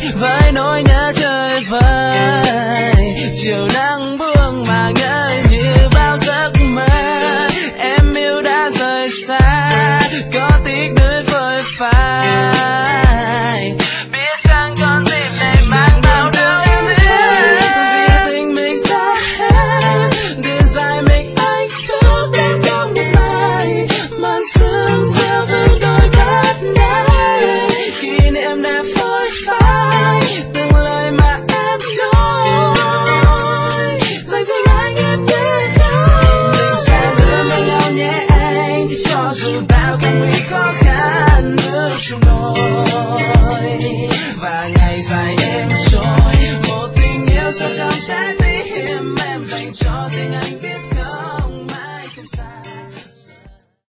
với nỗi nhớ chơi vơi. Chiều nắng buông mà ngỡ như bao giấc mơ, em yêu đã rời xa, có tiếc nuối phôi phai. Biết chẳng còn gì để mang bao đau em biết, vì tình mình đã hết. Đường dài mình anh khóc đến không mai, màn sương rêu với đôi mắt này. Kỷ niệm đẹp phôi phai, từng lời mà em nói dành cho anh em biết đâu. Mình sẽ đưa bên nhau nhé anh, cho dù bao căn nguy khó khăn bước chung đôi. Và ngày dài đêm trôi, một tình yêu sâu trong trái tim em dành cho riêng anh.